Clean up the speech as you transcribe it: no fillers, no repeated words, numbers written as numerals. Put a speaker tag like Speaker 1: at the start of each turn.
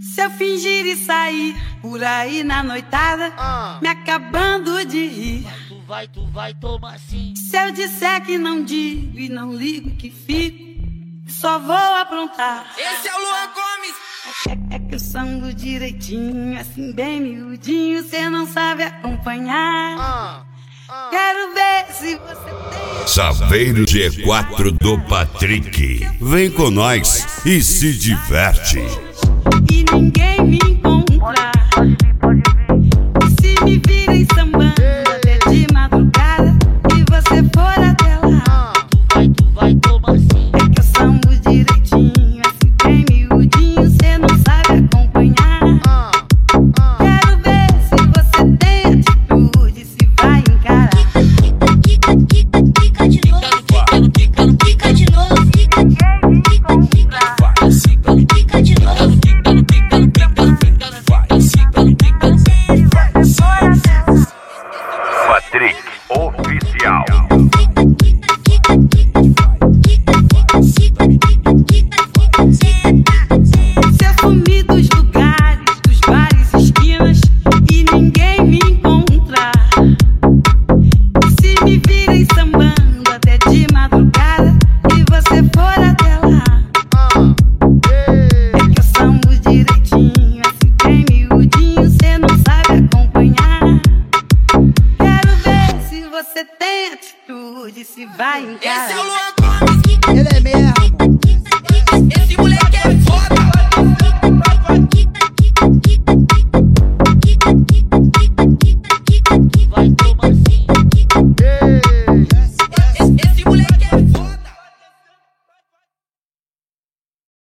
Speaker 1: Se eu fingir e sair por aí na noitada, me acabando de rir,
Speaker 2: Tu vai tomar sim.
Speaker 1: se eu disser que não digo e não ligo que fico, só vou aprontar.
Speaker 2: Esse é o Luan Gomes.
Speaker 1: É que eu sango direitinho, assim bem miudinho, cê não sabe acompanhar. Quero ver se você tem
Speaker 3: Saveiro G4 do Patrick. Vem com nós e se diverte.